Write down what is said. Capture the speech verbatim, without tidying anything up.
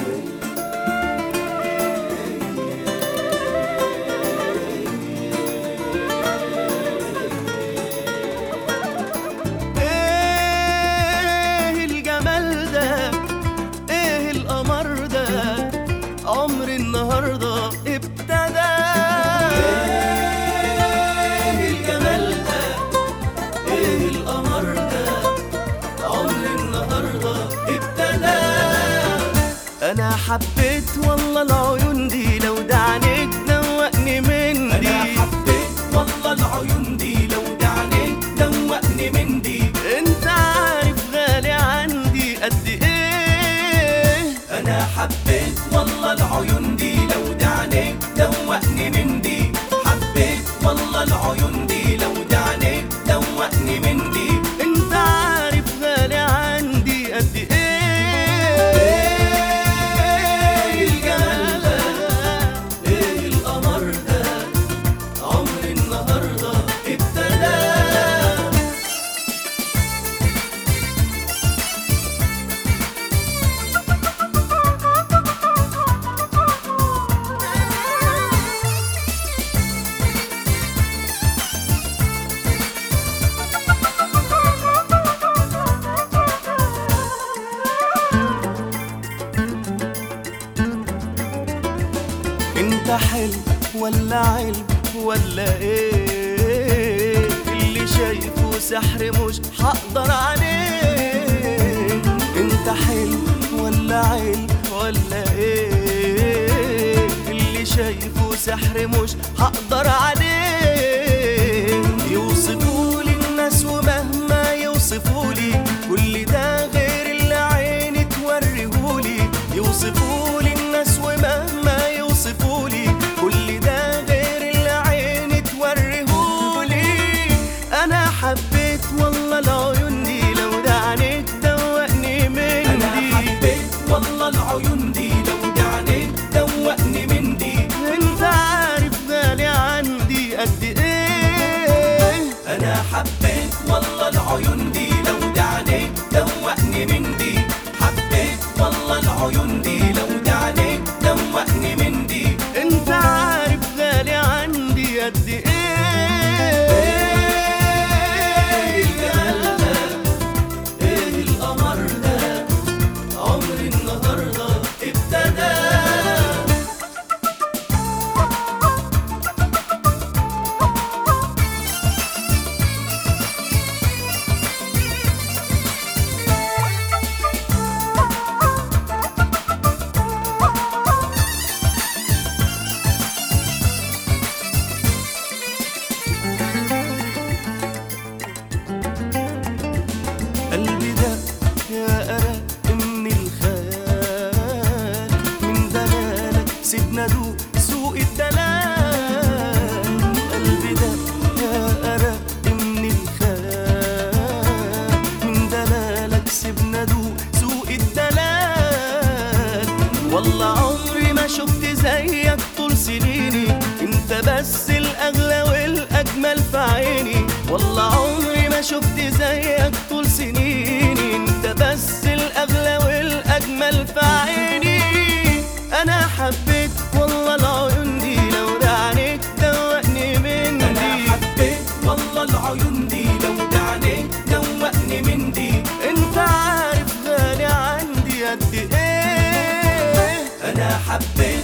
ايه الجمال ده، ايه القمر ده، عمري النهارده ابتدى. ايه الجمال ده، ايه القمر ده، عمري النهارده ابتدى. انا حبيت والله العيون دي، لو ده عينيك دوقني من دي. انا حبيت والله العيون دي، لو ده عينيك دوقني من دي. انت عارف غالي عندي قد ايه. انا حبيت والله العيون دي، لو ده عينيك دوقني من دي. حبيت والله العيون دي، لو ده عينيك دوقني من دي. انت عارف غالي عندي قد ايه. ايه الجمال ده، ايه القمر ده، عمري النهارده ابتدى. انت حلو ولا علم ولا ايه، اللي شايفه سحر مش هقدر عليه. انت حلو ولا علم ولا ايه، اللي شايفه سحر مش هقدر عليه. يوصفولي الناس ومهما يوصفولي، كل ده غير اللي عيني توريهولي. يوصفولي الناس ومهما يوصفولي، كل ده غير اللي عيني توريهولي. انا حبيت والله العيون دي، لو ده عينيك دوقني من دي. انا حبيت والله العيون دي، لو ده عينيك دوقني من دي. انت عارف غالي عندي قد ايه. انا حبيت والله العيون دي، لو ده عينيك دوقني من دي. حبيت والله العيون دي، لو ده عينيك دوقني من دي. انت عارف غالي عندي قد ايه. ايه الجمال ده، ايه القمر ده، عمري النهارده ابتدى. قلبي ده يا أرق من الخيال، من دلالك سيبنا دوق سوق الدلال. قلبي ده يا أرق من الخيال، من دلالك سيبنا دوق سوق الدلال. والله عمري ما شفت زيك طول سنيني، انت بس الأغلى والأجمل في عيني. والله عمري ما شفت زيك طول سنيني، انت بس الأغلى والأجمل في عيني. أنا حبيت والله العيون دي، لو ده عينيك دوقني من دي. انا حبيت والله العيون دي، لو ده عينيك دوقني من دي. انت عارف غالي عندي قد ايه. انا حبيت